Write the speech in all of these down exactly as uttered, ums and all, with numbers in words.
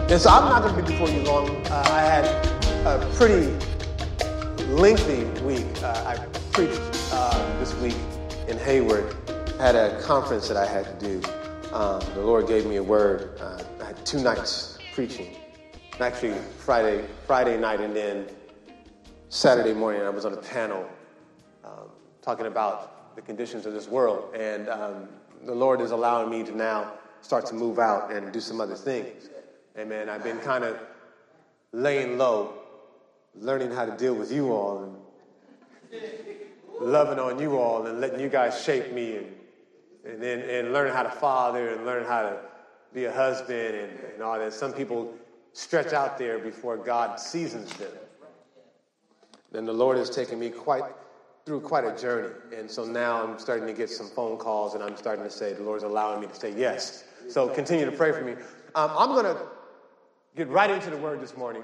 And so I'm not going to be before you long. Uh, I had a pretty lengthy week. Uh, I preached uh, this week in Hayward. I had a conference that I had to do. Um, the Lord gave me a word. Uh, I had two nights preaching. Actually, Friday, Friday night and then Saturday morning, I was on a panel um, talking about the conditions of this world. And um, the Lord is allowing me to now start to move out and do some other things. Amen. I've been kind of laying low, learning how to deal with you all and loving on you all and letting you guys shape me and and then and learn how to father and learn how to be a husband and, and all that. Some people stretch out there before God seasons them. Then the Lord has taken me quite through quite a journey. And so now I'm starting to get some phone calls and I'm starting to say, the Lord's allowing me to say yes. So continue to pray for me. Um, I'm going to get right into the word this morning.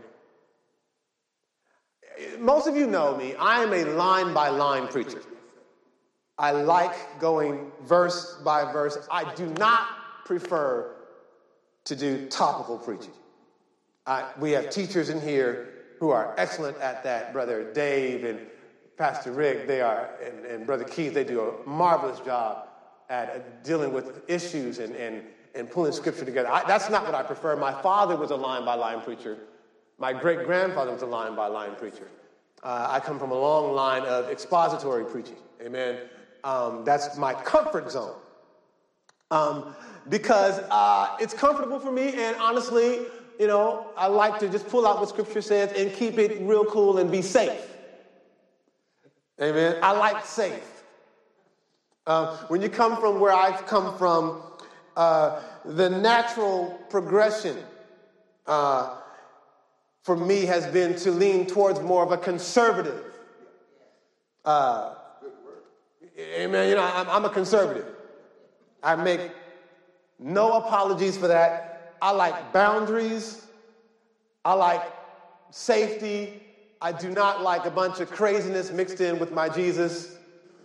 Most of you know me. I am a line-by-line preacher. I like going verse by verse. I do not prefer to do topical preaching. I, we have teachers in here who are excellent at that. Brother Dave and Pastor Rick, they are, and, and Brother Keith, they do a marvelous job at uh, dealing with issues and, and, and pulling scripture together. I, that's not what I prefer. My father was a line-by-line preacher. My great-grandfather was a line-by-line preacher. Uh, I come from a long line of expository preaching. Amen. Um, that's my comfort zone. Um, because uh, it's comfortable for me, and honestly, you know, I like to just pull out what Scripture says and keep it real cool and be safe. Amen. I like safe. Uh, when you come from where I've come from, uh, the natural progression uh, for me has been to lean towards more of a conservative. Uh, amen. You know, I'm, I'm a conservative. I make no apologies for that. I like boundaries. I like safety. I do not like a bunch of craziness mixed in with my Jesus.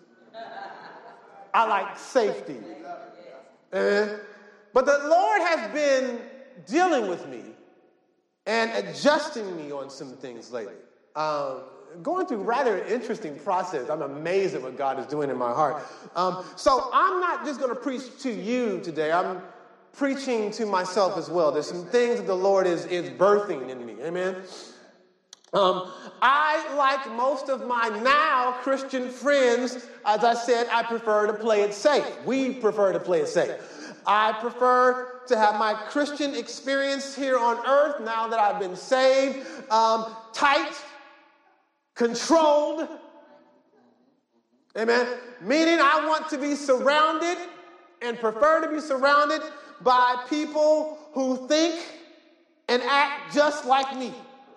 I like safety. Amen. But the Lord has been dealing with me and adjusting me on some things lately. Um, going through rather an interesting process. I'm amazed at what God is doing in my heart. Um, so I'm not just going to preach to you today. I'm preaching to myself as well. There's some things that the Lord is, is birthing in me. Amen. Um, I, like most of my now Christian friends, as I said, I prefer to play it safe. We prefer to play it safe. I prefer to have my Christian experience here on earth now that I've been saved, um, tight, controlled. Amen. Meaning I want to be surrounded and prefer to be surrounded by people who think and act just like me.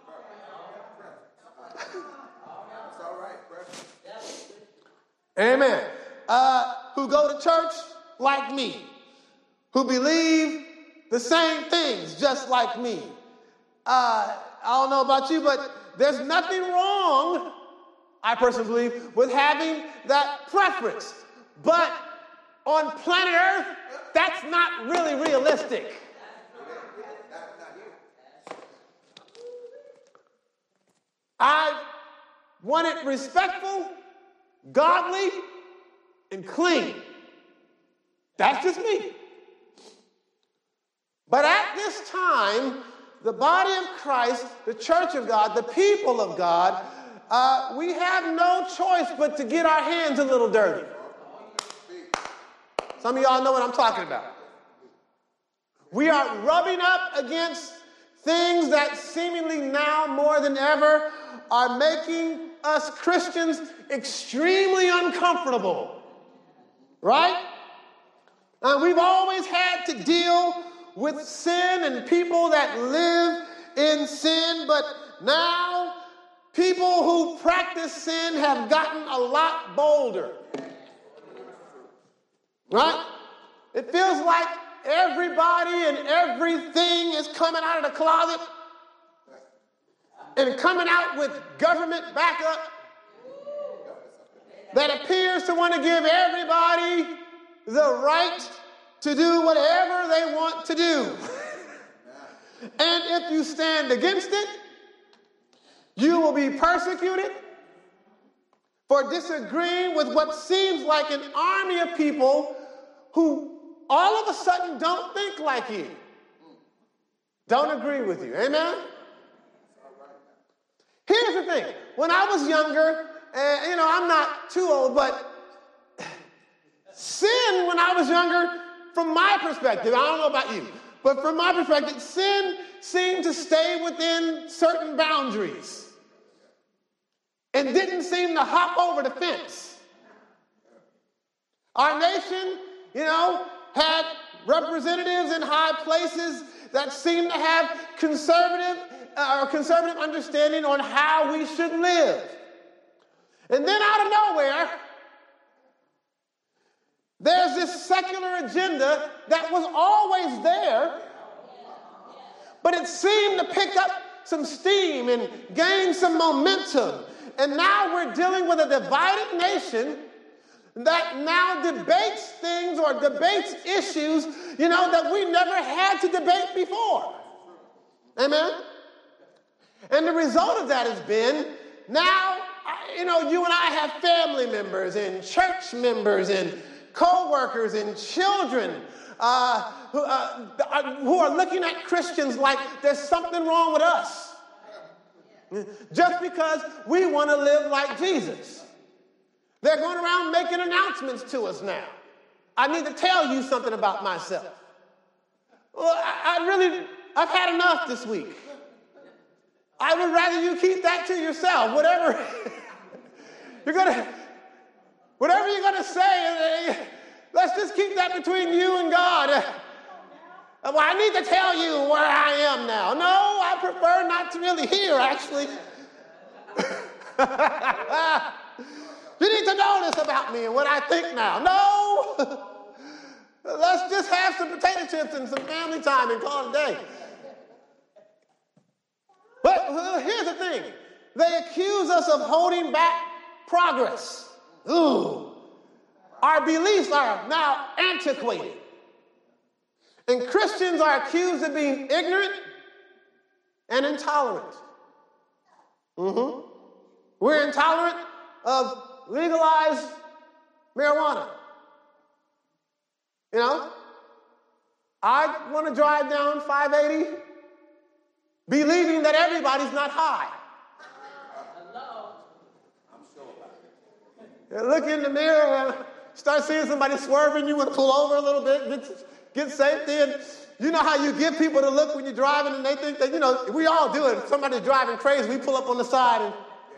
Amen. Uh, who go to church like me. Who believe the same things just like me. Uh, I don't know about you, but there's nothing wrong, I personally believe, with having that preference. But on planet Earth, that's not really realistic. I want it respectful, godly, and clean. That's just me. But at this time, the body of Christ, the church of God, the people of God, uh, we have no choice but to get our hands a little dirty. Some of y'all know what I'm talking about. We are rubbing up against things that seemingly now more than ever are making us Christians extremely uncomfortable. Right? And we've always had to deal with sin and people that live in sin, but now people who practice sin have gotten a lot bolder. Right? It feels like everybody and everything is coming out of the closet and coming out with government backup that appears to want to give everybody the right to do whatever they want to do. And if you stand against it, you will be persecuted for disagreeing with what seems like an army of people who all of a sudden don't think like you, don't agree with you. Amen? Here's the thing. When I was younger, and you know, I'm not too old, but sin when I was younger, from my perspective, I don't know about you, but from my perspective, sin seemed to stay within certain boundaries and didn't seem to hop over the fence. Our nation, you know, had representatives in high places that seemed to have conservative uh, or conservative understanding on how we should live. And then out of nowhere, there's this secular agenda that was always there, but it seemed to pick up some steam and gain some momentum. And now we're dealing with a divided nation that now debates things or debates issues, you know, that we never had to debate before. Amen? And the result of that has been now, you know, you and I have family members and church members and co-workers and children uh, who, uh, who are looking at Christians like there's something wrong with us just because we want to live like Jesus. They're going around making announcements to us now. I need to tell you something about myself. Well, I, I really, I've had enough this week. I would rather you keep that to yourself. Whatever you're gonna, whatever you're gonna say, let's just keep that between you and God. Well, I need to tell you where I am now. No, I prefer not to really hear, actually. You need to know this about me and what I think now. No. Let's just have some potato chips and some family time and call it a day. But well, here's the thing. They accuse us of holding back progress. Ooh. Our beliefs are now antiquated. And Christians are accused of being ignorant and intolerant. Mm-hmm. We're intolerant of legalized marijuana. You know, I want to drive down five eighty believing that everybody's not high. Hello. I'm sure about it. Look in the mirror, start seeing somebody swerving, you want to pull over a little bit, get, get safety. And you know how you give people the look when you're driving and they think that, you know, we all do it. If somebody's driving crazy, we pull up on the side and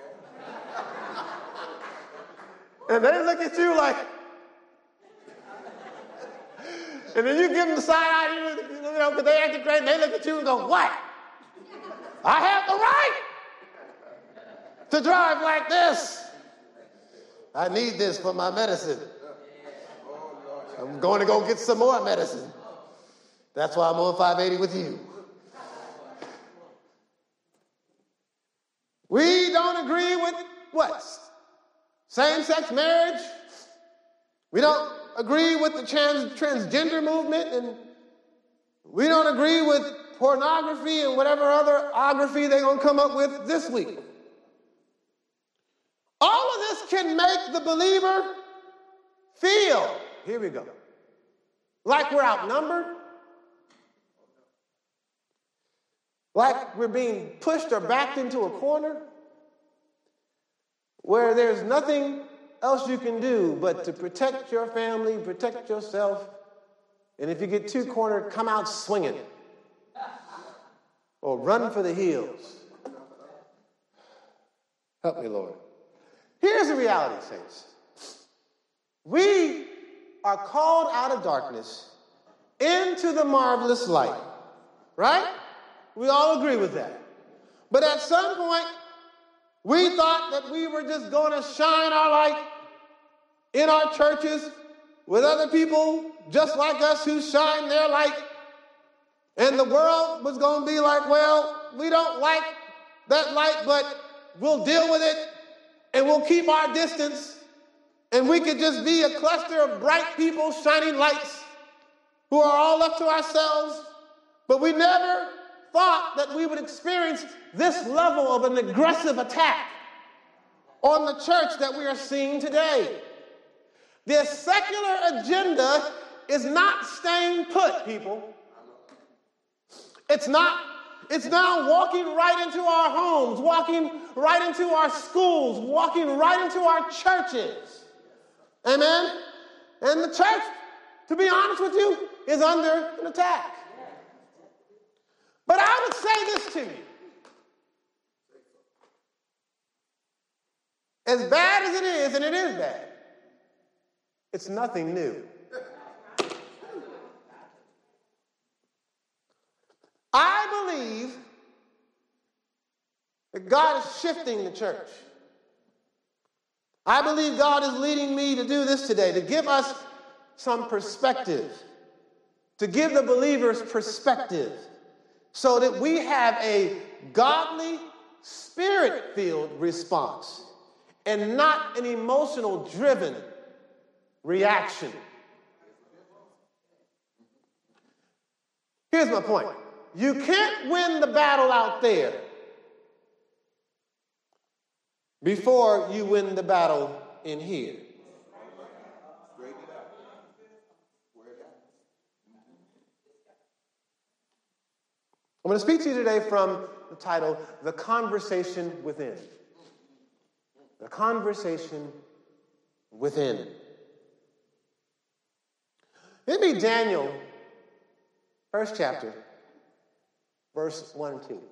And they look at you like, and then you give them the side eye, you know, because they acting crazy, and they look at you and go, what? I have the right to drive like this. I need this for my medicine. I'm going to go get some more medicine. That's why I'm on five eighty with you. We don't agree with what? Same-sex marriage. We don't agree with the trans- transgender movement, and we don't agree with pornography and whatever other ography they're going to come up with this week. All of this can make the believer feel, here we go, like we're outnumbered, like we're being pushed or backed into a corner, where there's nothing else you can do but to protect your family, protect yourself, and if you get too cornered, come out swinging or run for the hills. Help me, Lord. Here's the reality, saints. We are called out of darkness into the marvelous light, right? We all agree with that. But at some point, we thought that we were just going to shine our light in our churches with other people just like us who shine their light. And the world was going to be like, well, we don't like that light, but we'll deal with it and we'll keep our distance. And we could just be a cluster of bright people shining lights who are all left to ourselves. But we never thought that we would experience this level of an aggressive attack on the church that we are seeing today. The secular agenda is not staying put, people. It's not. It's now walking right into our homes, walking right into our schools, walking right into our churches. Amen? And the church, to be honest with you, is under an attack. But I would say this to you. As bad as it is, and it is bad, it's nothing new. I believe that God is shifting the church. I believe God is leading me to do this today, to give us some perspective, to give the believers perspective, so that we have a godly, spirit-filled response and not an emotional-driven reaction. Here's my point. You can't win the battle out there before you win the battle in here. I'm going to speak to you today from the title, The Conversation Within. The Conversation Within. Maybe Daniel, first chapter, verse one and two.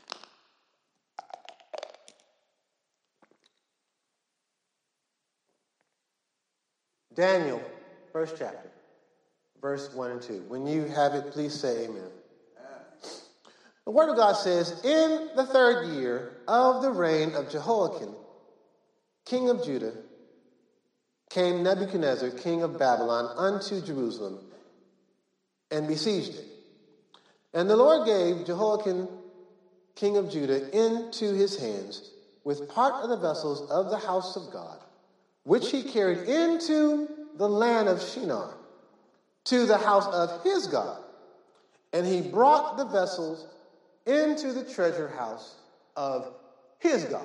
Daniel, first chapter, verse one and two. When you have it, please say amen. The Word of God says, in the third year of the reign of Jehoiakim, king of Judah, came Nebuchadnezzar, king of Babylon, unto Jerusalem, and besieged it. And the Lord gave Jehoiakim, king of Judah, into his hands, with part of the vessels of the house of God, which he carried into the land of Shinar, to the house of his God. And he brought the vessels into the treasure house of his God.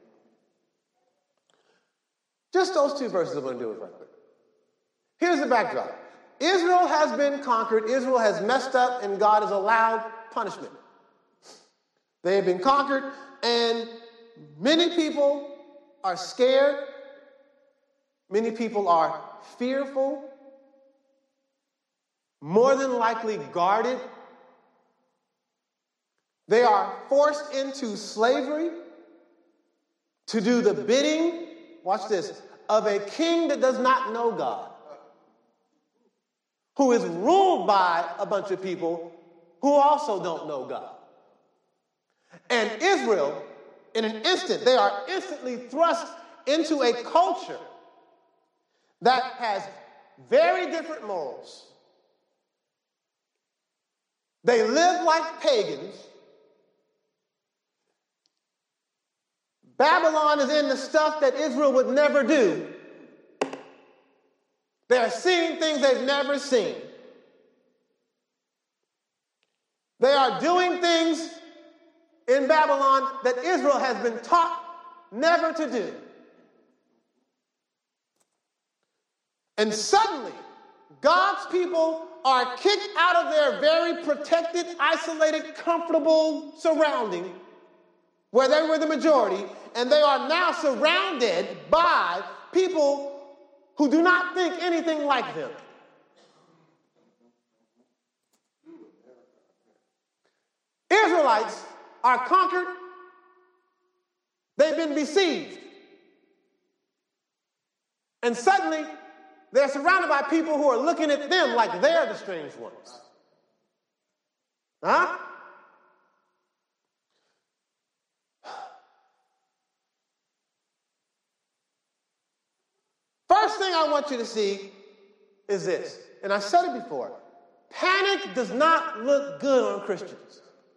Just those two verses I'm going to do it right quick. Here's the backdrop. Israel has been conquered. Israel has messed up, and God has allowed punishment. They have been conquered, and many people are scared. Many people are fearful, more than likely guarded. They are forced into slavery to do the bidding, watch this, of a king that does not know God, who is ruled by a bunch of people who also don't know God. And Israel, in an instant, they are instantly thrust into a culture that has very different morals. They live like pagans. Babylon is in the stuff that Israel would never do. They are seeing things they've never seen. They are doing things in Babylon that Israel has been taught never to do. And suddenly, God's people are kicked out of their very protected, isolated, comfortable surrounding where they were the majority, and they are now surrounded by people who do not think anything like them. Israelites are conquered. They've been besieged. And suddenly, they're surrounded by people who are looking at them like they're the strange ones. Huh? First thing I want you to see is this, and I said it before. Panic does not look good on Christians.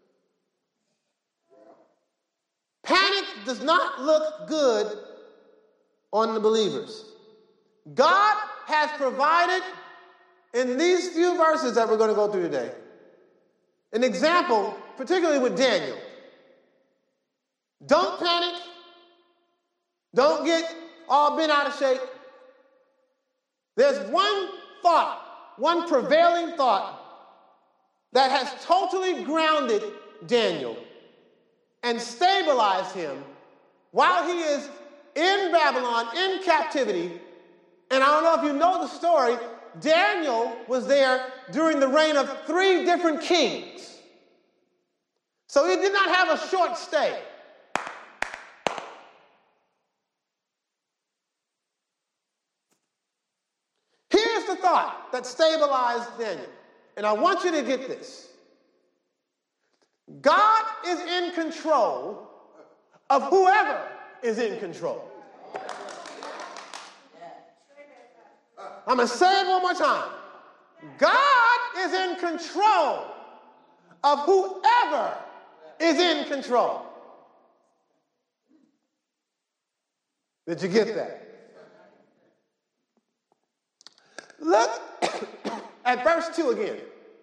Panic does not look good on the believers. God has provided in these few verses that we're going to go through today an example particularly with Daniel, don't panic. Don't get all bent out of shape. There's one thought, one prevailing thought that has totally grounded Daniel and stabilized him while he is in Babylon, in captivity. And I don't know if you know the story, Daniel was there during the reign of three different kings. So he did not have a short stay. Here's the thought that stabilized Daniel. And I want you to get this. God is in control of whoever is in control. I'm going to say it one more time. God is in control of whoever is in control. Did you get that? Look at verse two again.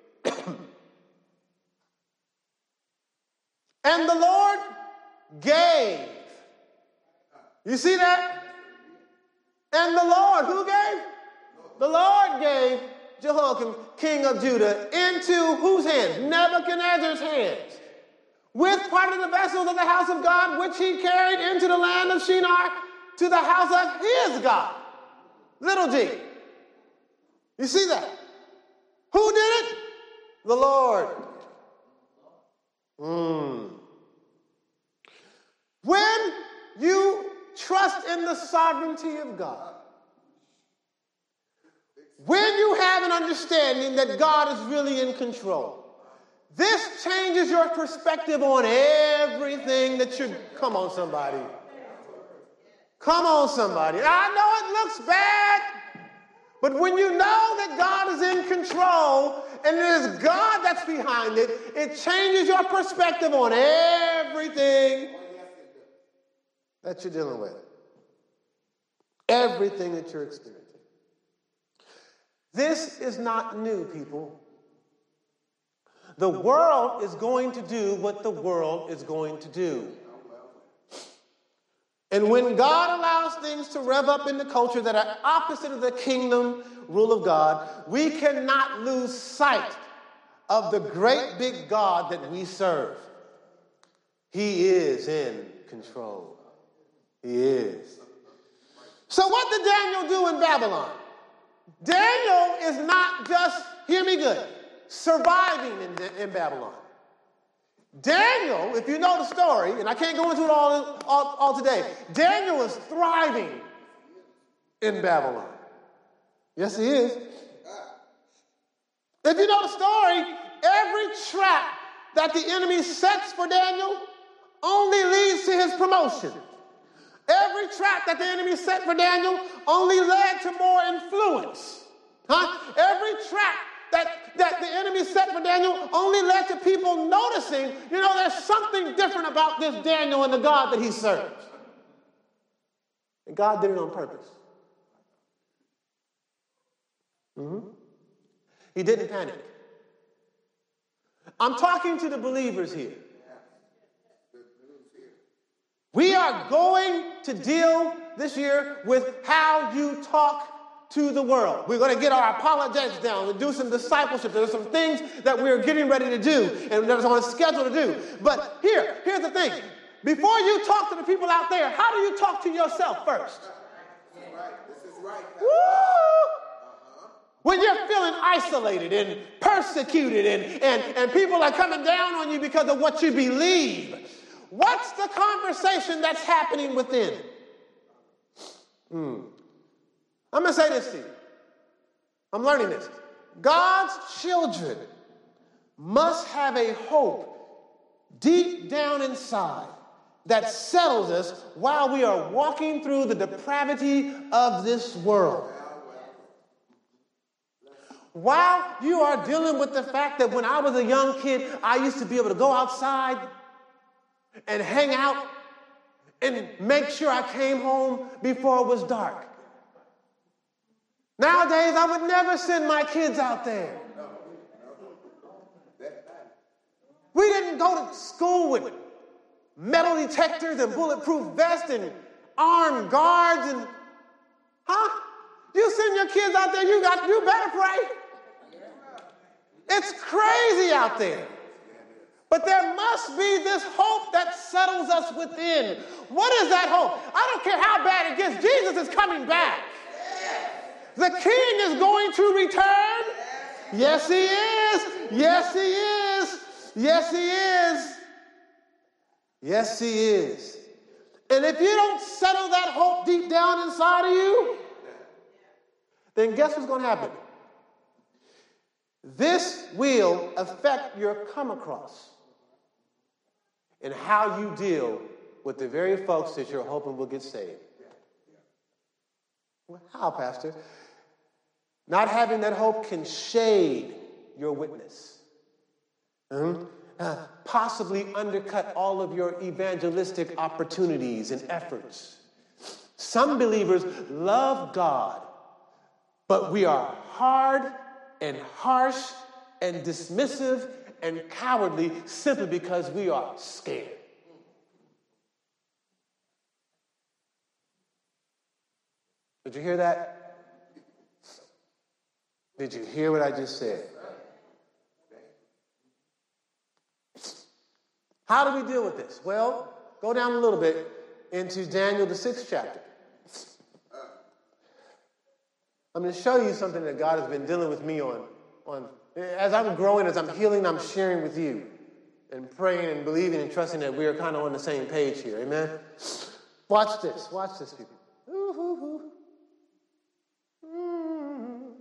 And the Lord gave. You see that? And the Lord, who gave? The Lord gave Jehoiakim, king of Judah, into whose hands? Nebuchadnezzar's hands. With part of the vessels of the house of God, which he carried into the land of Shinar, to the house of his God. Little g. You see that? Who did it? The Lord. Mm. When you trust in the sovereignty of God, when you have an understanding that God is really in control, this changes your perspective on everything that you're... Come on, somebody. Come on, somebody. I know it looks bad, but when you know that God is in control and it is God that's behind it, it changes your perspective on everything that you're dealing with. Everything that you're experiencing. This is not new, people. The world is going to do what the world is going to do. And when God allows things to rev up in the culture that are opposite of the kingdom rule of God, we cannot lose sight of the great big God that we serve. He is in control. He is. So what did Daniel do in Babylon? Daniel is not just, hear me good, surviving in, in Babylon. Daniel, if you know the story, and I can't go into it all, all, all today, Daniel is thriving in Babylon. Yes, he is. If you know the story, every trap that the enemy sets for Daniel only leads to his promotion. Every trap that the enemy set for Daniel only led to more influence. Huh? Every trap that, that the enemy set for Daniel only led to people noticing, you know, there's something different about this Daniel and the God that he serves. And God did it on purpose. Mm-hmm. He didn't panic. I'm talking to the believers here. We are going to deal this year with how you talk to the world. We're going to get our apologetics down and do some discipleship. There's some things that we're getting ready to do and that's on schedule to do. But here, here's the thing. Before you talk to the people out there, how do you talk to yourself first? This is right. This is right. Woo! When you're feeling isolated and persecuted and, and, and people are coming down on you because of what you believe, what's the conversation that's happening within? Hmm. I'm going to say this to you. I'm learning this. God's children must have a hope deep down inside that settles us while we are walking through the depravity of this world. While you are dealing with the fact that when I was a young kid, I used to be able to go outside and hang out and make sure I came home before it was dark. Nowadays, I would never send my kids out there. We didn't go to school with metal detectors and bulletproof vests and armed guards and, huh? You send your kids out there, you got, you better pray. It's crazy out there. But there must be this hope that settles us within. What is that hope? I don't care how bad it gets. Jesus is coming back. The King is going to return. Yes, he is. Yes, he is. Yes, he is. Yes, he is. And if you don't settle that hope deep down inside of you, then guess what's going to happen? This will affect your come across and how you deal with the very folks that you're hoping will get saved. Well, how, Pastor? Not having that hope can shade your witness. Mm-hmm. Uh, possibly undercut all of your evangelistic opportunities and efforts. Some believers love God, but we are hard and harsh and dismissive and cowardly simply because we are scared. Did you hear that? Did you hear what I just said? How do we deal with this? Well, go down a little bit into Daniel, the sixth chapter. I'm going to show you something that God has been dealing with me on. on as I'm growing, as I'm healing, I'm sharing with you and praying and believing and trusting that we are kind of on the same page here. Amen? Watch this. Watch this, people. Ooh, ooh, ooh.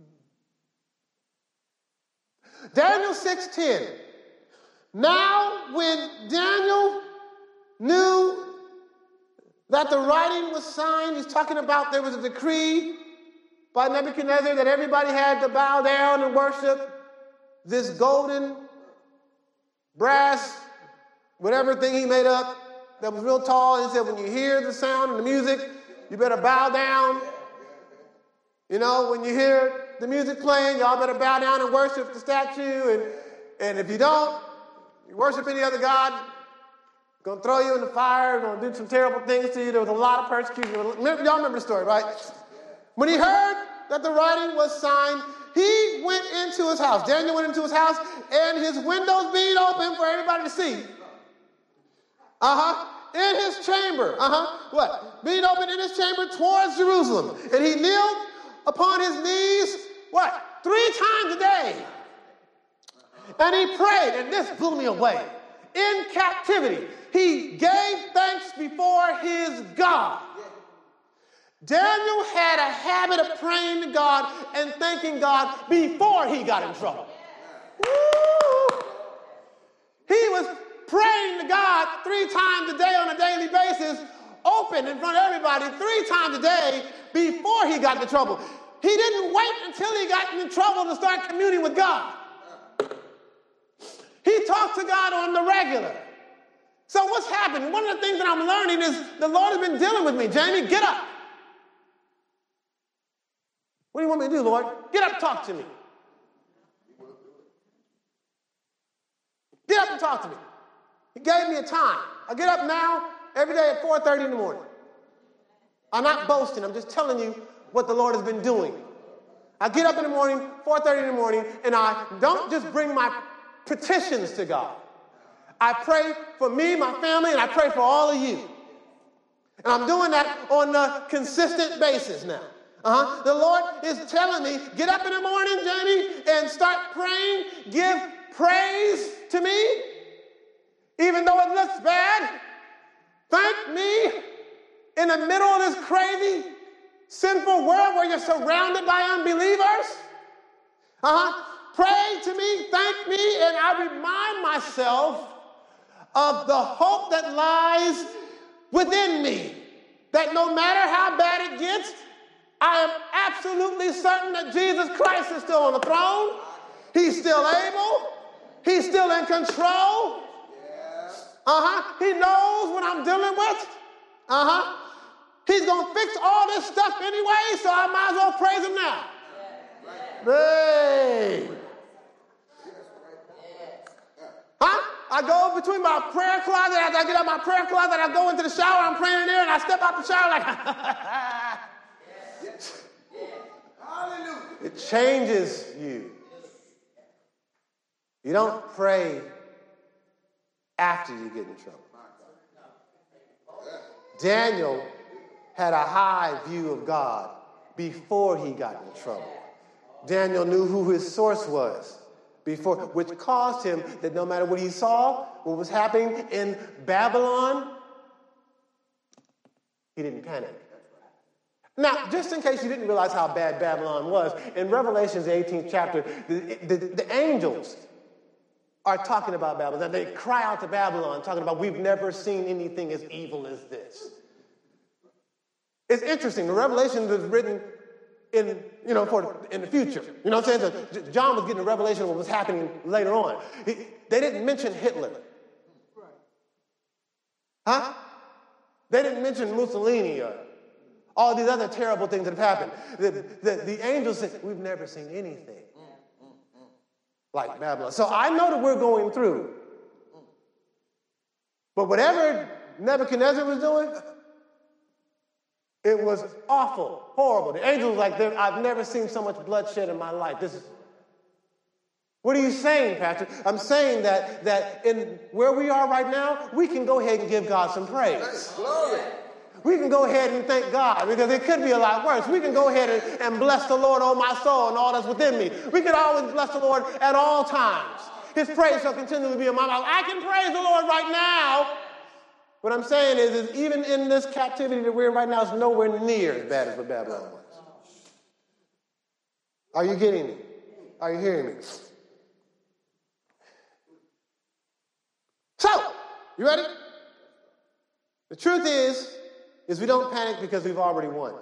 Daniel six ten. Now, when Daniel knew that the writing was signed, he's talking about there was a decree by Nebuchadnezzar that everybody had to bow down and worship this golden, brass, whatever thing he made up that was real tall. He said, when you hear the sound and the music, you better bow down. You know, when you hear the music playing, y'all better bow down and worship the statue. And, and if you don't, you worship any other god, going to throw you in the fire, going to do some terrible things to you. There was a lot of persecution. Y'all remember the story, right? When he heard that the writing was signed, he went into his house. Daniel went into his house, and his windows being open for everybody to see. Uh-huh. In his chamber. Uh-huh. What? Being open in his chamber towards Jerusalem. And he kneeled upon his knees, what? Three times a day. And he prayed, and this blew me away. In captivity, he gave thanks before his God. Daniel had a habit of praying to God and thanking God before he got in trouble. Woo! He was praying to God three times a day on a daily basis, open in front of everybody three times a day before he got into trouble. He didn't wait until he got in trouble to start communing with God. He talked to God on the regular. So what's happened? One of the things that I'm learning is the Lord has been dealing with me. Jamie, get up. What do you want me to do, Lord? Get up and talk to me. Get up and talk to me. He gave me a time. I get up now every day at four thirty in the morning. I'm not boasting. I'm just telling you what the Lord has been doing. I get up in the morning, four thirty in the morning, and I don't just bring my petitions to God. I pray for me, my family, and I pray for all of you. And I'm doing that on a consistent basis now. Uh-huh. The Lord is telling me, get up in the morning, Jamie, and start praying. Give praise to me, even though it looks bad. Thank me in the middle of this crazy, sinful world where you're surrounded by unbelievers. Uh-huh. Pray to me, thank me, and I remind myself of the hope that lies within me. That no matter how bad it gets, I am absolutely certain that Jesus Christ is still on the throne. He's still able. He's still in control. Uh-huh. He knows what I'm dealing with. Uh-huh. He's going to fix all this stuff anyway, so I might as well praise him now. Hey. Huh? I go between my prayer closet, after I get out my prayer closet, I go into the shower, I'm praying in there, and I step out the shower like, Yes. Yes. Hallelujah. it changes you. You don't pray after you get in trouble. Daniel had a high view of God before he got in trouble. Daniel knew who his source was before, which caused him that no matter what he saw, what was happening in Babylon, he didn't panic. Now, just in case you didn't realize how bad Babylon was, in Revelation's eighteenth chapter, the, the, the angels are talking about Babylon. They cry out to Babylon, talking about, we've never seen anything as evil as this. It's interesting. The Revelation was written in, you know, for in the future. You know what I'm saying? So John was getting a revelation of what was happening later on. He, they didn't mention Hitler. Huh? They didn't mention Mussolini or all these other terrible things that have happened. The, the, the angels said, we've never seen anything like Babylon. So I know that we're going through. But whatever Nebuchadnezzar was doing, it was awful, horrible. The angels were like, I've never seen so much bloodshed in my life. This is. What are you saying, Pastor? I'm saying that, that in where we are right now, we can go ahead and give God some praise. Glory. We can go ahead and thank God because it could be a lot worse. We can go ahead and, and bless the Lord, oh my soul, and all that's within me. We can always bless the Lord at all times. His praise shall continually be in my mouth. I can praise the Lord right now. What I'm saying is, is even in this captivity that we're in right now, it's nowhere near as bad as what Babylon was. Are you getting me? Are you hearing me? So, you ready? The truth is, is we don't panic because we've already won.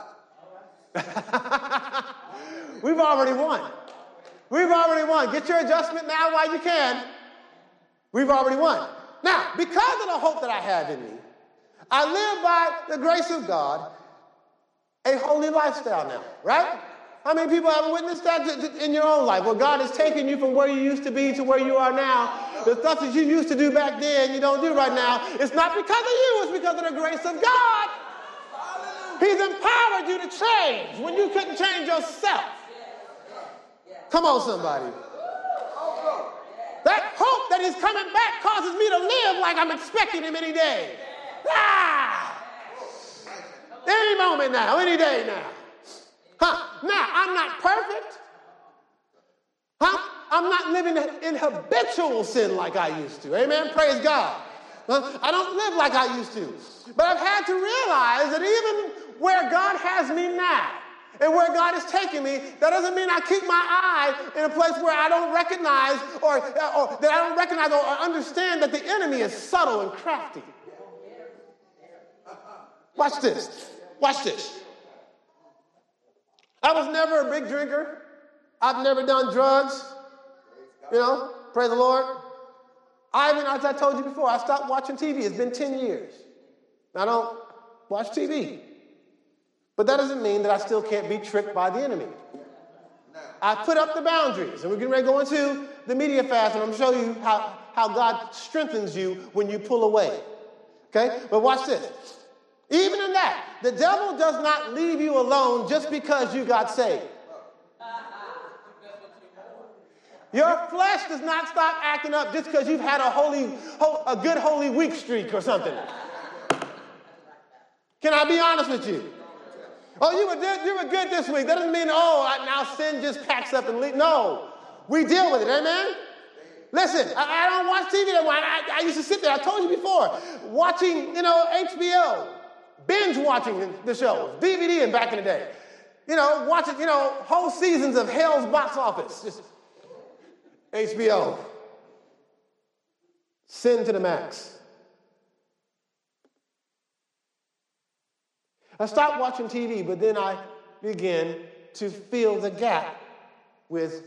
We've already won. We've already won. Get your adjustment now while you can. We've already won. Now, because of the hope that I have in me, I live by the grace of God a holy lifestyle now, right? How many people have witnessed that in your own life? Where God has taken you from where you used to be to where you are now. The stuff that you used to do back then, you don't do right now. It's not because of you, it's because of the grace of God. He's empowered you to change when you couldn't change yourself. Come on, somebody. That hope that he's coming back causes me to live like I'm expecting him any day. Ah! Any moment now, any day now. Huh? Now, I'm not perfect. Huh? I'm not living in habitual sin like I used to. Amen? Praise God. Huh? I don't live like I used to. But I've had to realize that even where God has me now and where God is taking me, that doesn't mean I keep my eye in a place where I don't recognize or, or that I don't recognize or understand that the enemy is subtle and crafty. Watch this. Watch this. I was never a big drinker. I've never done drugs. You know, praise the Lord. I even, as I told you before, I stopped watching T V. It's been ten years. I don't watch T V. But that doesn't mean that I still can't be tricked by the enemy. I put up the boundaries, and we're getting ready to go into the media fast, and I'm going to show you how, how God strengthens you when you pull away. Okay? But watch this. Even in that, the devil does not leave you alone just because you got saved. Your flesh does not stop acting up just because you've had a holy, a good holy week streak or something. Can I be honest with you? Oh, you were good, you were good this week. That doesn't mean, oh, now sin just packs up and leaves. No, we deal with it, amen? Listen, I, I don't watch T V that much. I, I used to sit there, I told you before, watching, you know, H B O, binge watching the shows, D V D and back in the day. You know, watching, you know, whole seasons of Hell's Box Office. Just H B O. Sin to the max. I stopped watching T V, but then I began to fill the gap with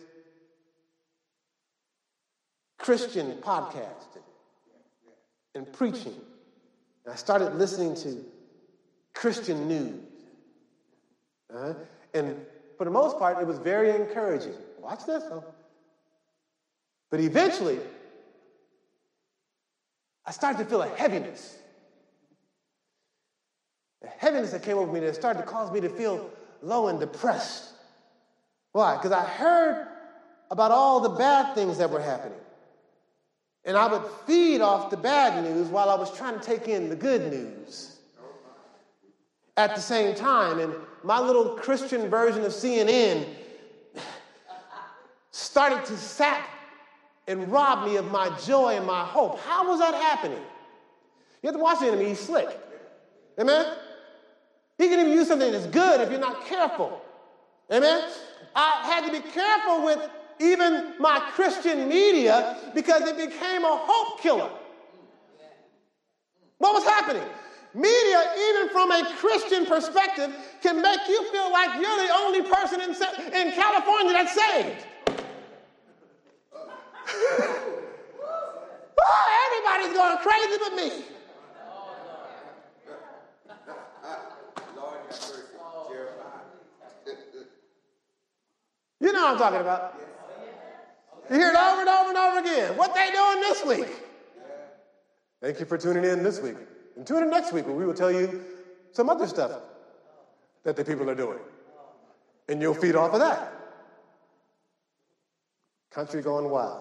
Christian podcasting and preaching. And I started listening to Christian news. Uh-huh. And for the most part, it was very encouraging. Watch this, though. But eventually, I started to feel a heaviness. A heaviness that came over me that started to cause me to feel low and depressed. Why? Because I heard about all the bad things that were happening. And I would feed off the bad news while I was trying to take in the good news at the same time. And my little Christian version of C N N started to sap and rob me of my joy and my hope. How was that happening? You have to watch the enemy. He's slick. Amen? He can even use something that's good if you're not careful. Amen? I had to be careful with even my Christian media because it became a hope killer. What was happening? Media, even from a Christian perspective, can make you feel like you're the only person in, in California that's saved. Oh, everybody's going crazy but me. You know what I'm talking about. You hear it over and over and over again. What they doing this week? Thank you for tuning in this week. And tune in next week where we will tell you some other stuff that the people are doing. And you'll feed off of that. Country going wild.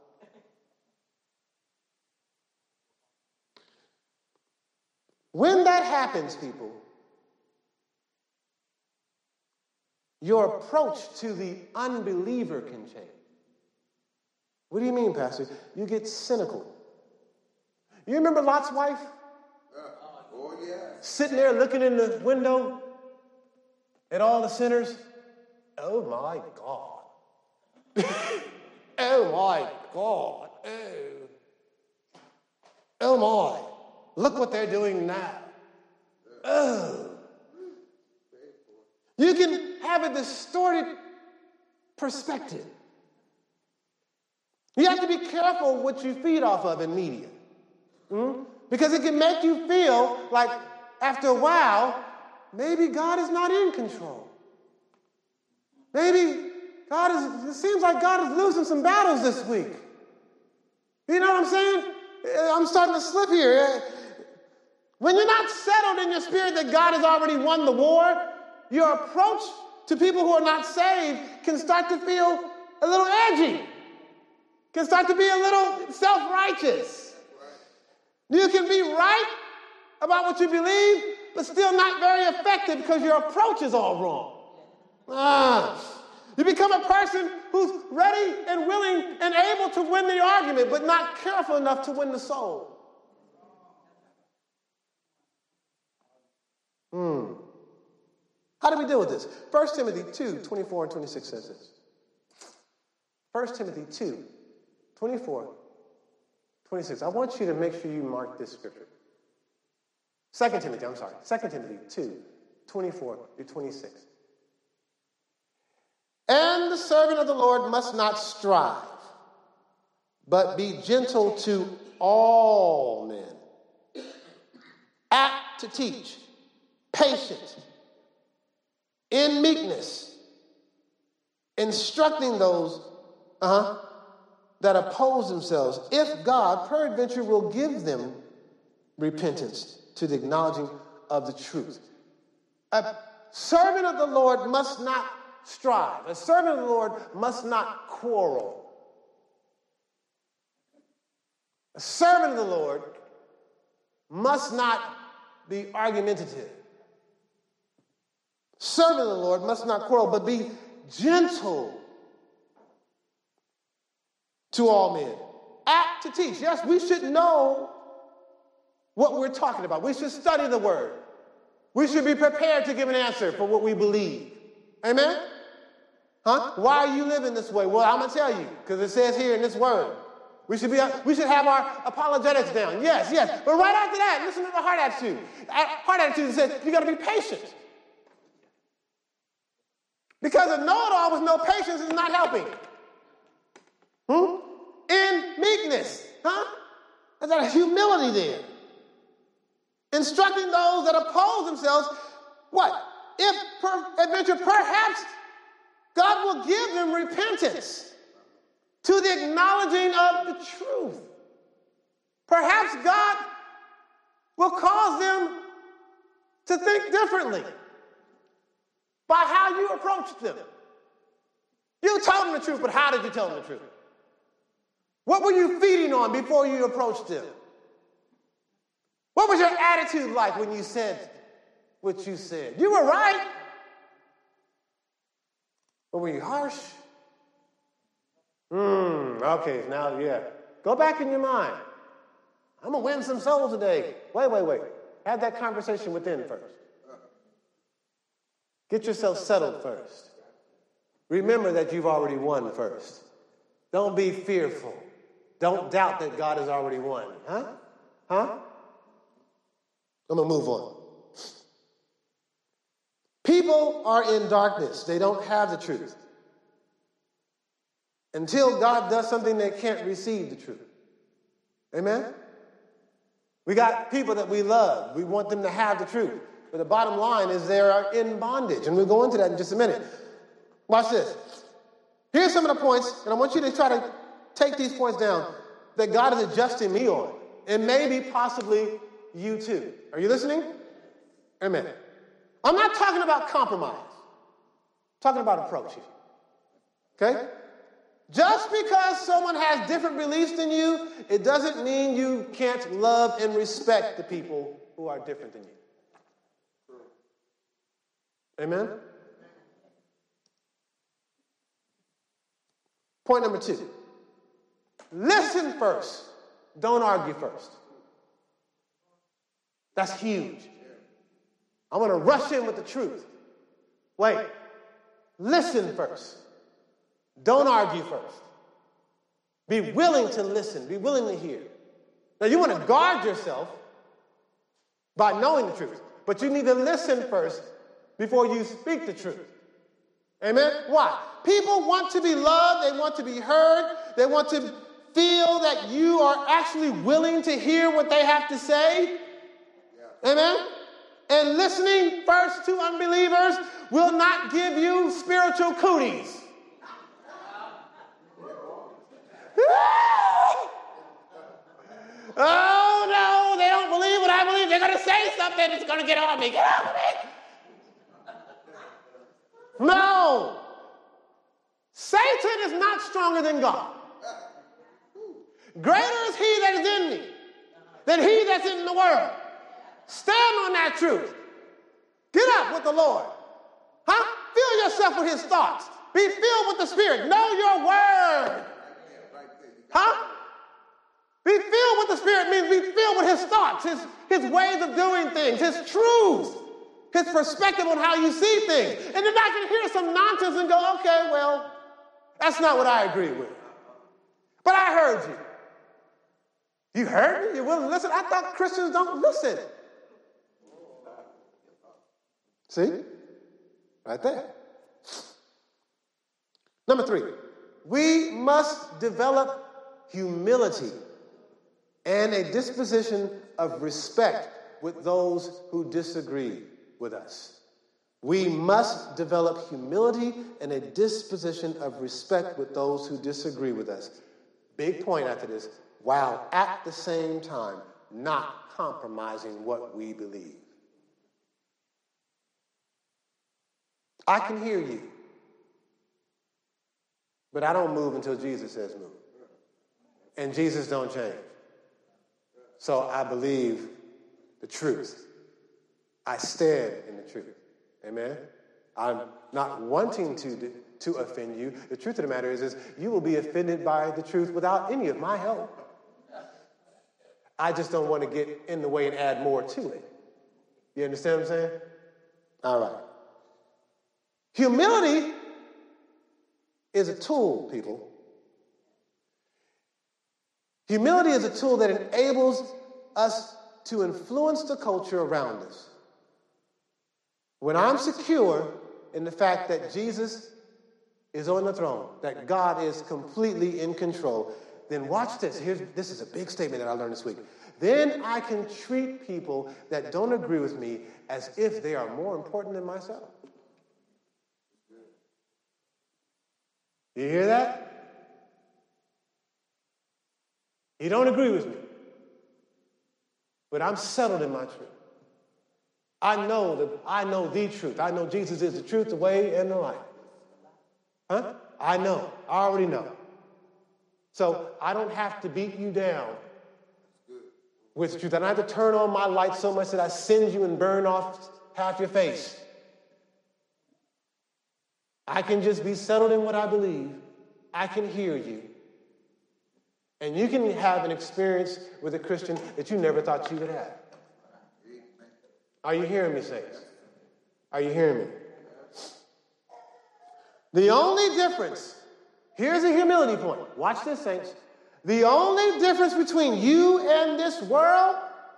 When that happens, people, your approach to the unbeliever can change. What do you mean, Pastor? You get cynical. You remember Lot's wife? Uh, oh, yeah. Sitting there looking in the window at all the sinners. Oh, my God. Oh, my God. Oh. Oh, my. Look what they're doing now. Oh. You can have a distorted perspective. You have to be careful what you feed off of in media. Mm-hmm. Because it can make you feel like after a while, maybe God is not in control. Maybe God is, it seems like God is losing some battles this week. You know what I'm saying? I'm starting to slip here. When you're not settled in your spirit that God has already won the war, your approach to people who are not saved can start to feel a little edgy, can start to be a little self-righteous. You can be right about what you believe, but still not very effective because your approach is all wrong. Ah. You become a person who's ready and willing and able to win the argument, but not careful enough to win the soul. Hmm. How do we deal with this? First Timothy two, twenty-four and twenty-six says this. First Timothy two, twenty-four, twenty-six. I want you to make sure you mark this scripture. Second Timothy, I'm sorry. Second Timothy two, twenty-four through twenty-six. And the servant of the Lord must not strive, but be gentle to all men, apt to teach, patient, in meekness, instructing those uh-huh, that oppose themselves, if God peradventure will give them repentance to the acknowledging of the truth. A servant of the Lord must not strive. A servant of the Lord must not quarrel. A servant of the Lord must not be argumentative. Servant of the Lord must not quarrel, but be gentle to all men. Apt to teach. Yes, we should know what we're talking about. We should study the word. We should be prepared to give an answer for what we believe. Amen? Huh? Why are you living this way? Well, I'm going to tell you, because it says here in this word. We should be. We should have our apologetics down. Yes, yes. But right after that, listen to the heart attitude. Heart attitude says you got to be patient. Because a know-it-all with no patience is not helping. Hmm? In meekness. Huh? There's a humility there. Instructing those that oppose themselves, what? If peradventure, perhaps God will give them repentance to the acknowledging of the truth. Perhaps God will cause them to think differently by how you approach them. You told them the truth, but how did you tell them the truth? What were you feeding on before you approached them? What was your attitude like when you said what you said? You were right. But were you harsh? Hmm, okay, now, yeah. Go back in your mind. I'm going to win some souls today. Wait, wait, wait. Have that conversation within first. Get yourself settled first. Remember that you've already won first. Don't be fearful. Don't doubt that God has already won. Huh? Huh? I'm going to move on. People are in darkness. They don't have the truth. Until God does something, they can't receive the truth. Amen? We got people that we love. We want them to have the truth. But the bottom line is they are in bondage. And we'll go into that in just a minute. Watch this. Here's some of the points, and I want you to try to take these points down that God is adjusting me on. And maybe, possibly, you too. Are you listening? Amen. I'm not talking about compromise. I'm talking about approach here. Okay? Just because someone has different beliefs than you, it doesn't mean you can't love and respect the people who are different than you. Amen? Point number two. Listen first. Don't argue first. That's huge. I'm going to rush in with the truth. Wait. Listen first. Don't argue first. Be willing to listen. Be willing to hear. Now, you want to guard yourself by knowing the truth, but you need to listen first before you speak the truth. Amen? Why? People want to be loved. They want to be heard. They want to feel that you are actually willing to hear what they have to say. Yeah. Amen? And listening first to unbelievers will not give you spiritual cooties. Oh, no, they don't believe what I believe. They're going to say something that's going to get on me. Get off of me. No. Satan is not stronger than God. Greater is he that is in me than he that's in the world. Stand on that truth. Get up with the Lord. Huh? Fill yourself with his thoughts. Be filled with the Spirit. Know your word. Huh? Be filled with the Spirit means be filled with his thoughts, his, his ways of doing things, his truths, his perspective on how you see things. And then I can hear some nonsense and go, okay, well, that's not what I agree with. But I heard you. You heard me? You're willing to listen? I thought Christians don't listen. See? Right there. Number three, we must develop humility and a disposition of respect with those who disagree with us. We must develop humility and a disposition of respect with those who disagree with us. Big point after this, while at the same time not compromising what we believe. I can hear you, but I don't move until Jesus says move. And Jesus don't change. So I believe the truth. I stand in the truth. Amen? I'm not wanting to, to offend you. The truth of the matter is, is you will be offended by the truth without any of my help. I just don't want to get in the way and add more to it. You understand what I'm saying? All right. Humility is a tool, people. Humility is a tool that enables us to influence the culture around us. When I'm secure in the fact that Jesus is on the throne, that God is completely in control, then watch this. Here's, this is a big statement that I learned this week. Then I can treat people that don't agree with me as if they are more important than myself. You hear that? You don't agree with me. but I'm settled in my truth. I know that I know the truth. I know Jesus is the truth, the way, and the life. Huh? I know. I already know. So I don't have to beat you down with the truth. I don't have to turn on my light so much that I singe you and burn off half your face. I can just be settled in what I believe. I can hear you. And you can have an experience with a Christian that you never thought you would have. Are you hearing me, saints? Are you hearing me? The only difference, here's a humility point. Watch this, saints. The only difference between you and this world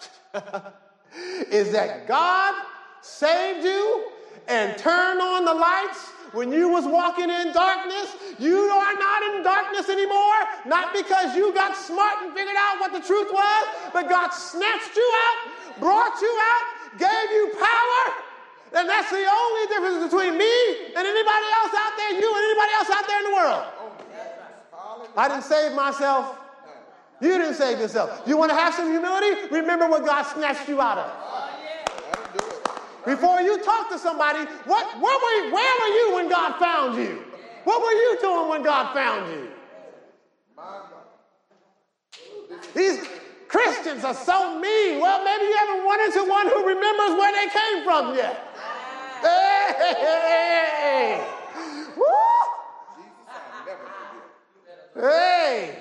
is that God saved you and turned on the lights when you was walking in darkness. You are not in darkness anymore, not because you got smart and figured out what the truth was, but God snatched you out, brought you out, gave you power. And that's the only difference between me and anybody else out there, you and anybody else out there in the world. I didn't save myself. You didn't save yourself. You want to have some humility? Remember what God snatched you out of. Before you talk to somebody, what, where, were you, where were you when God found you? What were you doing when God found you? These Christians are so mean. Well, maybe you haven't run into one who remembers where they came from yet. Hey, hey, hey. Woo! Hey.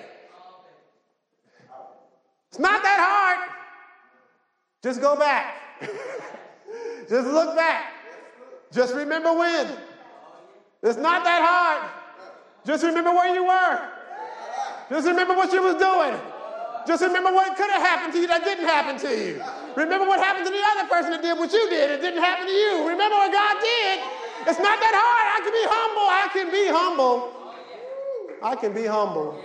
It's not that hard. Just go back. Just look back. Just remember when. It's not that hard. Just remember where you were. Just remember what you was doing. Just remember what could have happened to you that didn't happen to you. Remember what happened to the other person that did what you did. It didn't happen to you. Remember what God did. It's not that hard. I can be humble. I can be humble. I can be humble.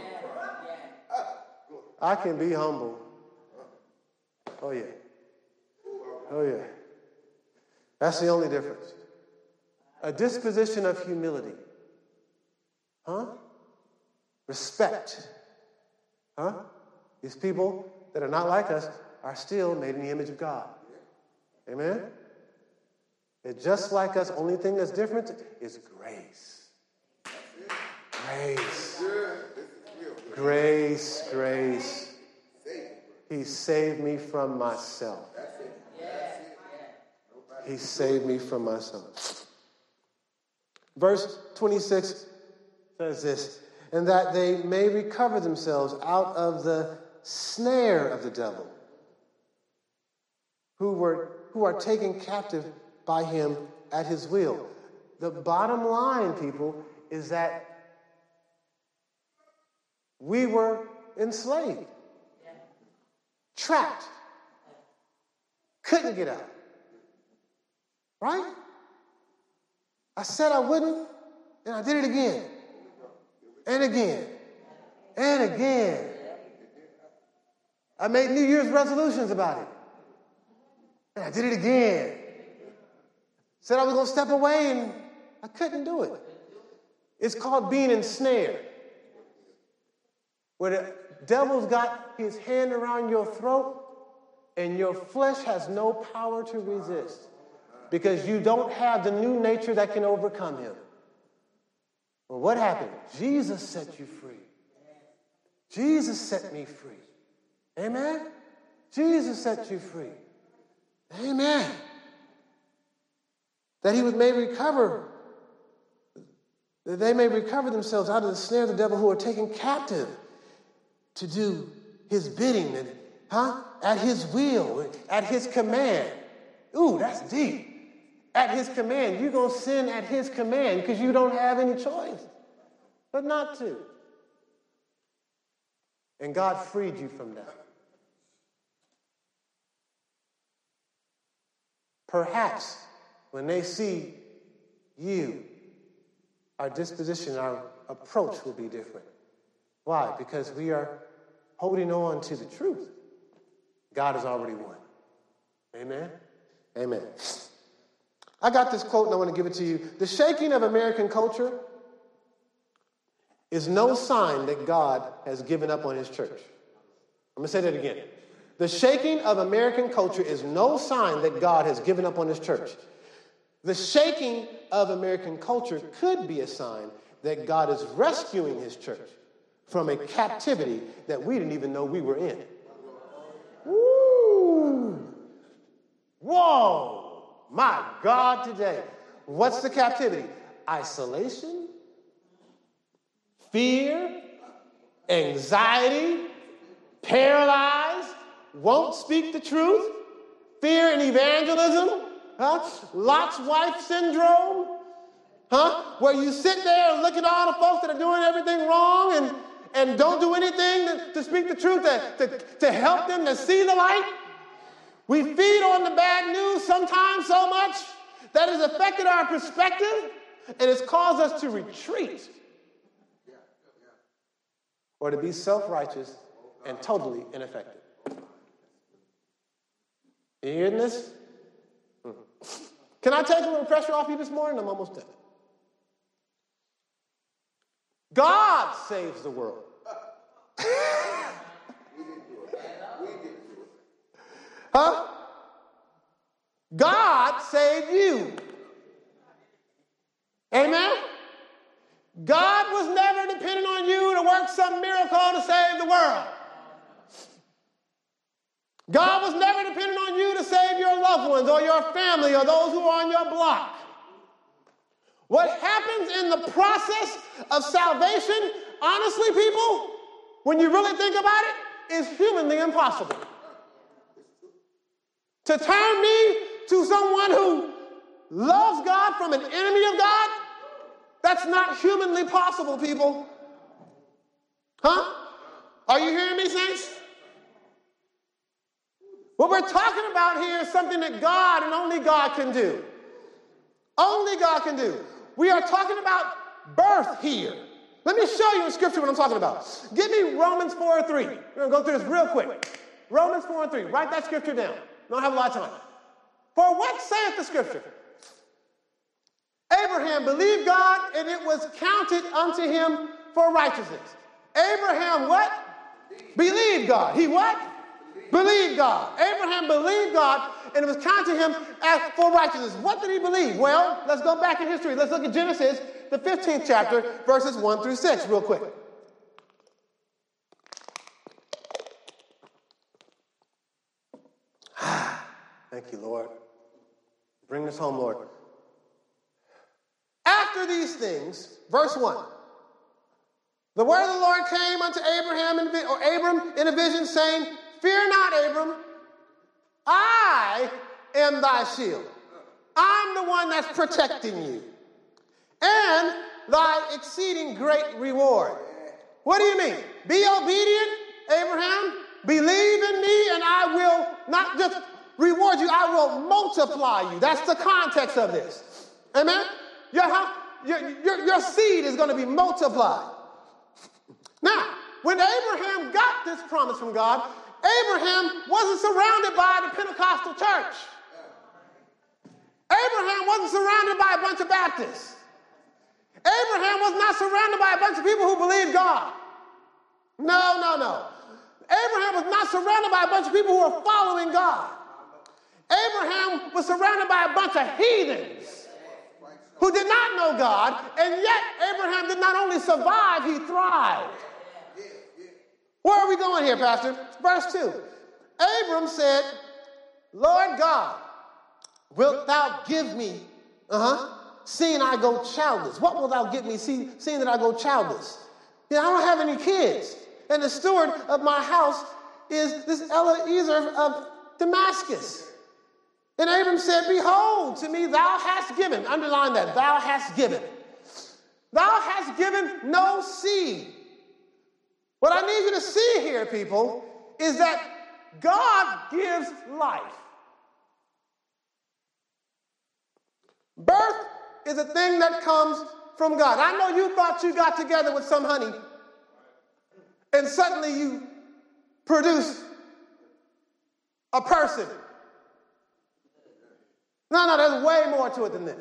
I can be humble. Oh, yeah. Oh, yeah. That's the only difference. A disposition of humility. Huh? Respect. Huh? These people that are not like us are still made in the image of God. Amen? They're just like us. Only thing that's different is grace. Grace. Grace, grace. He saved me from myself. He saved me from myself. Verse twenty-six says this, and that they may recover themselves out of the snare of the devil, who were who are taken captive by him at his will. The bottom line, people, is that we were enslaved, trapped, couldn't get out. Right? I said I wouldn't, and I did it again, and again, and again. I made New Year's resolutions about it, and I did it again. Said I was going to step away, and I couldn't do it. It's called being ensnared, where the devil's got his hand around your throat, and your flesh has no power to resist. Because you don't have the new nature that can overcome him. Well, what happened? Jesus set you free. Jesus set me free. Amen? Jesus set you free. Amen. That he would may recover, that they may recover themselves out of the snare of the devil who are taken captive to do his bidding, and, huh? At his will, at his command. Ooh, that's deep. At his command. You're going to sin at his command because you don't have any choice but not to. And God freed you from that. Perhaps when they see you, our disposition, our approach will be different. Why? Because we are holding on to the truth. God has already won. Amen? Amen. I got this quote and I want to give it to you. The shaking of American culture is no sign that God has given up on his church. I'm going to say that again. The shaking of American culture is no sign that God has given up on his church. The shaking of American culture could be a sign that God is rescuing his church from a captivity that we didn't even know we were in. Woo! Whoa! My God, today. What's the captivity? Isolation, fear, anxiety, paralyzed, won't speak the truth, fear and evangelism, huh? Lot's wife syndrome, huh? Where you sit there and look at all the folks that are doing everything wrong and, and don't do anything to, to speak the truth, to, to, to help them to see the light. We feed on the bad news sometimes so much that has affected our perspective and it's caused us to retreat or to be self-righteous and totally ineffective. You hearing this? Mm-hmm. Can I take a little pressure off you this morning? I'm almost done. God saves the world. Huh? God saved you. Amen? God was never dependent on you to work some miracle to save the world. God was never dependent on you to save your loved ones or your family or those who are on your block. What happens in the process of salvation, honestly, people, when you really think about it, is humanly impossible. To turn me to someone who loves God from an enemy of God, that's not humanly possible, people. Huh? Are you hearing me, saints? What we're talking about here is something that God and only God can do. Only God can do. We are talking about birth here. Let me show you in Scripture what I'm talking about. Give me Romans four and three. We're going to go through this real quick. Romans four and three. Write that Scripture down. Don't have a lot of time. For what saith the Scripture? Abraham believed God, and it was counted unto him for righteousness. Abraham what? Believed God. He what? Believed God. Abraham believed God, and it was counted him as for righteousness. What did he believe? Well, let's go back in history. Let's look at Genesis, the fifteenth chapter, verses one through six, real quick. Thank you, Lord. Bring this home, Lord. After these things, verse one, the word of the Lord came unto Abraham in, or Abram in a vision, saying, Fear not, Abram, I am thy shield. I'm the one that's protecting you. And thy exceeding great reward. What do you mean? Be obedient, Abraham. Believe in me, and I will not just reward you, I will multiply you. That's the context of this. Amen? Your, your, your, your seed is going to be multiplied. Now, when Abraham got this promise from God, Abraham wasn't surrounded by the Pentecostal church. Abraham wasn't surrounded by a bunch of Baptists. Abraham was not surrounded by a bunch of people who believed God. No, no, no. Abraham was not surrounded by a bunch of people who were following God. Abraham was surrounded by a bunch of heathens who did not know God, and yet Abraham did not only survive, he thrived. Where are we going here, Pastor? Verse two. Abram said, Lord God, wilt thou give me, uh-huh, seeing I go childless? What wilt thou give me, see, seeing that I go childless? Yeah, I don't have any kids. And the steward of my house is this Eliezer of Damascus. And Abram said, Behold, to me thou hast given, underline that, thou hast given. Thou hast given no seed. What I need you to see here, people, is that God gives life. Birth is a thing that comes from God. I know you thought you got together with some honey, and suddenly you produce a person. No, no, there's way more to it than this.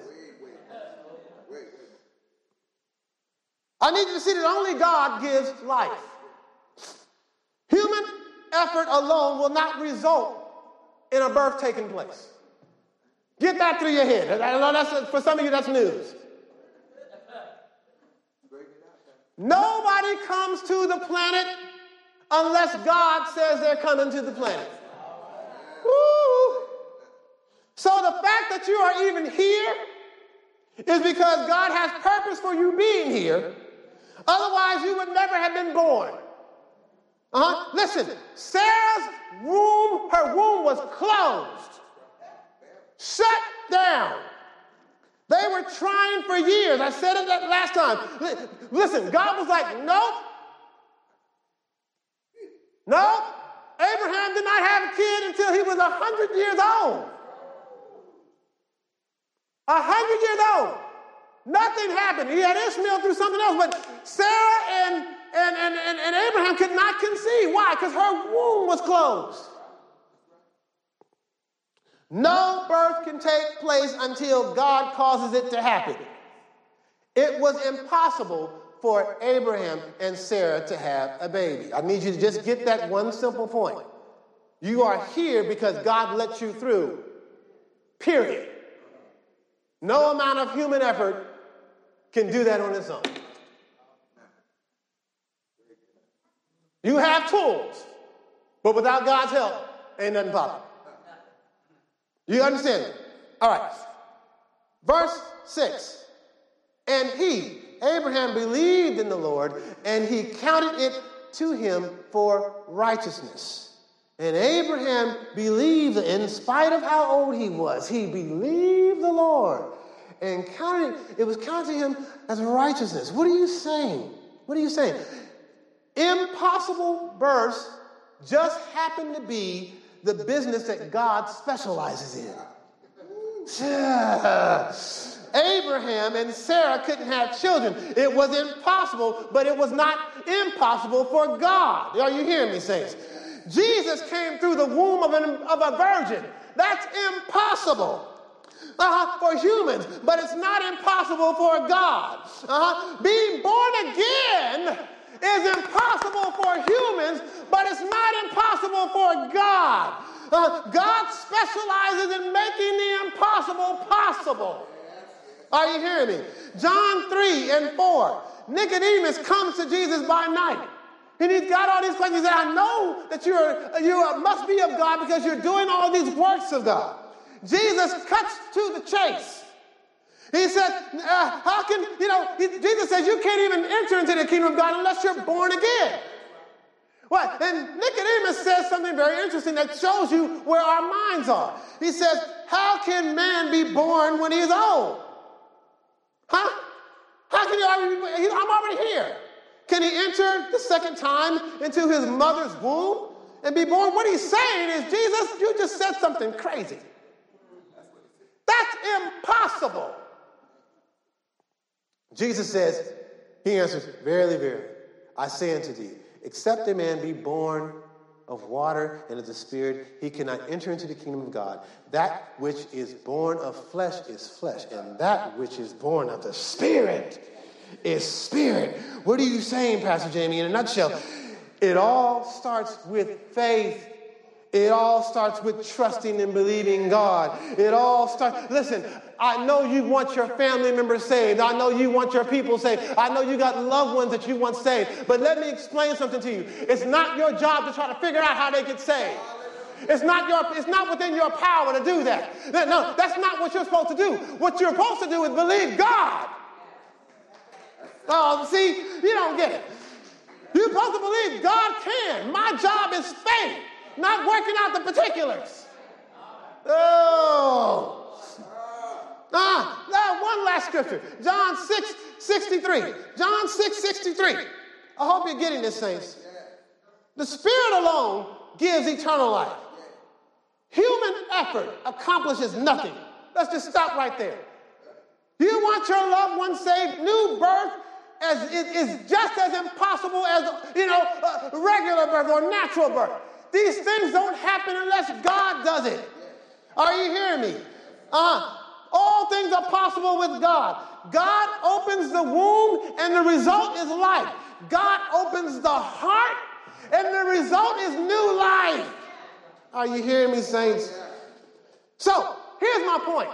I need you to see that only God gives life. Human effort alone will not result in a birth taking place. Get that through your head. I know that's, for some of you, that's news. Nobody comes to the planet unless God says they're coming to the planet. Woo. So the fact that you are even here is because God has purpose for you being here. Otherwise, you would never have been born. Uh-huh. Listen, Sarah's womb, her womb was closed, shut down. They were trying for years. I said it that last time. Listen, God was like, nope. Nope. Abraham did not have a kid until he was one hundred years old. one hundred years old. Nothing happened. He had Ishmael through something else, but Sarah and, and, and, and, and Abraham could not conceive. Why? Because her womb was closed. No birth can take place until God causes it to happen. It was impossible for Abraham and Sarah to have a baby. I need you to just get that one simple point. You are here because God let you through. Period. No amount of human effort can do that on its own. You have tools, but without God's help, ain't nothing possible. You understand it? All right. Verse six. And he, Abraham, believed in the Lord, and he counted it to him for righteousness. And Abraham believed, in spite of how old he was, he believed the Lord. And counted, it was counted to him as righteousness. What are you saying? What are you saying? Impossible births just happen to be the business that God specializes in. Abraham and Sarah couldn't have children. It was impossible, but it was not impossible for God. Are you hearing me, saints? Jesus came through the womb of, an, of a virgin. That's impossible. Uh-huh, for humans, but it's not impossible for God. Uh-huh. Being born again is impossible for humans, but it's not impossible for God. Uh, God specializes in making the impossible possible. Are you hearing me? John three and four. Nicodemus comes to Jesus by night. And he's got all these questions. He said, I know that you're, you must be of God because you're doing all these works of God. Jesus cuts to the chase. He said, uh, how can, you know, he, Jesus says you can't even enter into the kingdom of God unless you're born again. What? And Nicodemus says something very interesting that shows you where our minds are. He says, how can man be born when he's old? Huh? How can you already be, I'm already here. Can he enter the second time into his mother's womb and be born? What he's saying is, Jesus, you just said something crazy. That's impossible. Jesus says, he answers, verily, verily, I say unto thee, except a man be born of water and of the Spirit, he cannot enter into the kingdom of God. That which is born of flesh is flesh, and that which is born of the Spirit is spirit. What are you saying, Pastor Jamie? In a nutshell, it all starts with faith. It all starts with trusting and believing God. It all starts, listen, I know you want your family members saved. I know you want your people saved. I know you got loved ones that you want saved. But let me explain something to you. It's not your job to try to figure out how they get saved. It's not your, it's not within your power to do that. No, that's not what you're supposed to do. What you're supposed to do is believe God. Oh, see, you don't get it. You're supposed to believe God can. My job is faith, not working out the particulars. Oh. Ah, now one last scripture. John six sixty-three. John six sixty-three. I hope you're getting this, saints. The Spirit alone gives eternal life. Human effort accomplishes nothing. Let's just stop right there. You want your loved one saved? New birth as it is just as impossible as, you know, uh, regular birth or natural birth. These things don't happen unless God does it. Are you hearing me? Uh, all things are possible with God. God opens the womb and the result is life. God opens the heart And the result is new life. Are you hearing me, saints? So, here's my point.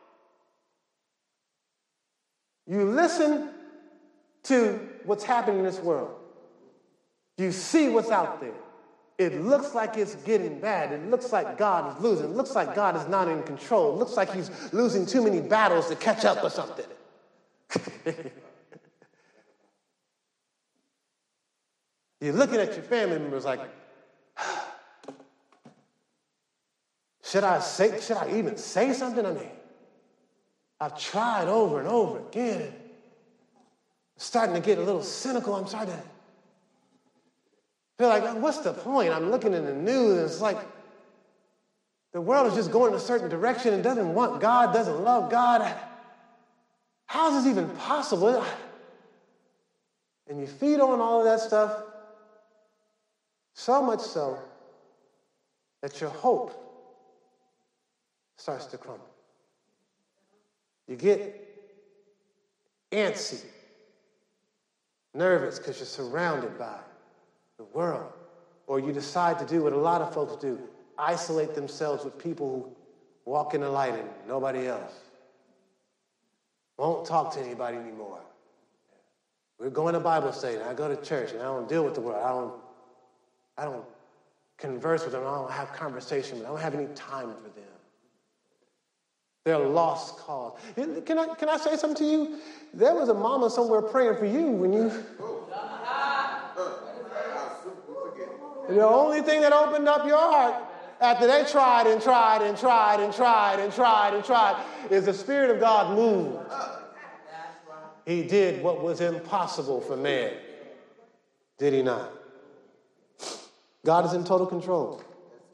You listen to what's happening in this world. You see what's out there. It looks like it's getting bad. It looks like God is losing. It looks like God is not in control. It looks like he's losing too many battles to catch up or something. You're looking at your family members like, should I say, should I even say something? I mean, I've tried over and over again. I'm starting to get a little cynical. I'm starting to feel like, what's the point? I'm looking in the news and it's like the world is just going in a certain direction and doesn't want God, doesn't love God. How is this even possible? And you feed on all of that stuff, so much so that your hope starts to crumble. You get antsy, nervous because you're surrounded by the world. Or you decide to do what a lot of folks do, isolate themselves with people who walk in the light and nobody else. Won't talk to anybody anymore. We're going to Bible study, and I go to church, and I don't deal with the world. I don't, I don't converse with them. I don't have conversation with them. I don't have any time for them. They're a lost cause. Can I, can I say something to you? There was a mama somewhere praying for you when you... The only thing that opened up your heart after they tried and tried and tried and tried and tried and tried is the Spirit of God moved. He did what was impossible for man. Did he not? God is in total control.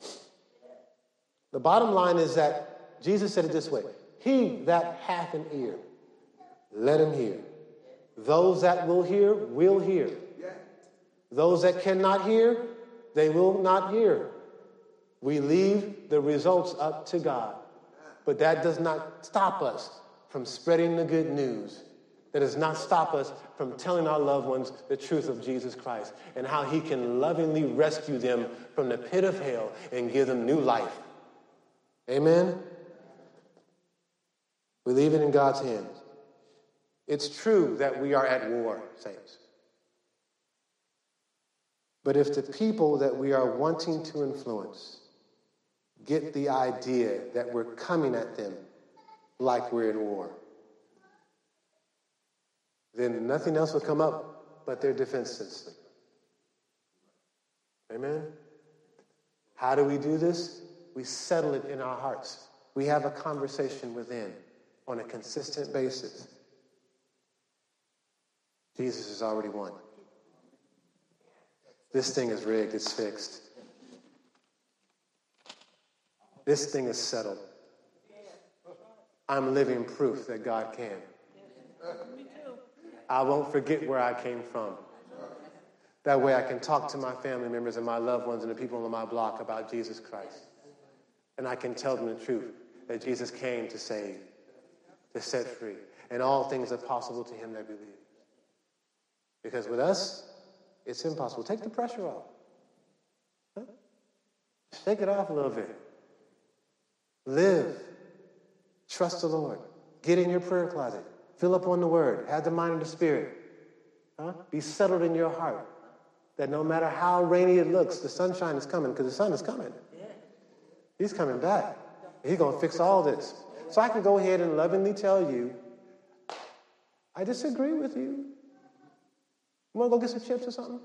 The bottom line is that Jesus said it this way: he that hath an ear, let him hear. Those that will hear, will hear. Those that cannot hear, they will not hear. We leave the results up to God. But that does not stop us from spreading the good news. That does not stop us from telling our loved ones the truth of Jesus Christ and how he can lovingly rescue them from the pit of hell and give them new life. Amen? We leave it in God's hands. It's true that we are at war, saints. But if the people that we are wanting to influence get the idea that we're coming at them like we're in war, then nothing else will come up but their defense system. Amen? How do we do this? We settle it in our hearts. We have a conversation within on a consistent basis. Jesus has already won. This thing is rigged. It's fixed. This thing is settled. I'm living proof that God can. I won't forget where I came from. That way I can talk to my family members and my loved ones and the people on my block about Jesus Christ. And I can tell them the truth, that Jesus came to save, to set free. And all things are possible to him that believe. Because with us, it's impossible. Take the pressure off. Huh? Shake it off a little bit. Live. Trust the Lord. Get in your prayer closet. Fill up on the word. Have the mind of the Spirit. Huh? Be settled in your heart that no matter how rainy it looks, the sunshine is coming, because the sun is coming. He's coming back. He's going to fix all this. So I can go ahead and lovingly tell you, I disagree with you. You want to go get some chips or something?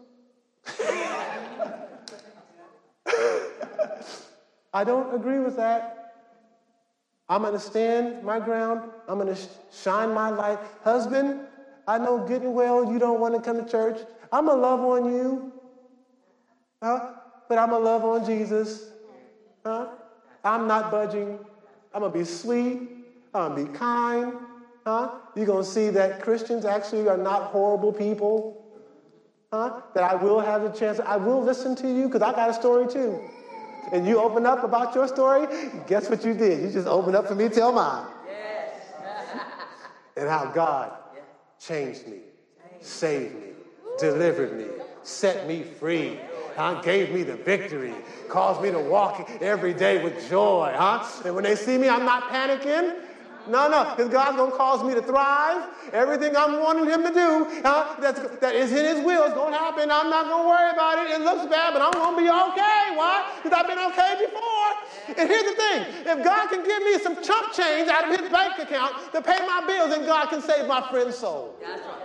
I don't agree with that. I'm going to stand my ground. I'm going to sh- shine my light. Husband, I know good and well you don't want to come to church. I'm going to love on you. Huh? But I'm going to love on Jesus. Huh? I'm not budging. I'm going to be sweet. I'm going to be kind. Huh? You're going to see that Christians actually are not horrible people. Huh? That I will have the chance. I will listen to you because I got a story too. And you open up about your story, guess what you did? You just opened up for me to tell mine. Yes. And how God changed me, saved me, delivered me, set me free, huh? Gave me the victory, caused me to walk every day with joy, huh? And when they see me, I'm not panicking. No, no, because God's going to cause me to thrive. Everything I'm wanting him to do, uh, that's, that is in his will is going to happen. I'm not going to worry about it. It looks bad, but I'm going to be okay. Why? Because I've been okay before. And here's the thing. If God can give me some chump change out of his bank account to pay my bills, then God can save my friend's soul.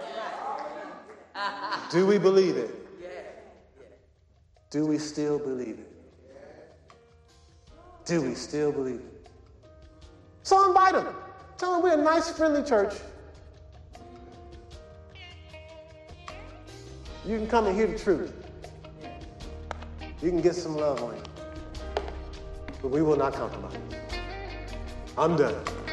Do we believe it? Do we still believe it? Do we still believe it? So invite them. Tell them we're a nice, friendly church. You can come and hear the truth. You can get some love on you. But we will not compromise. I'm done.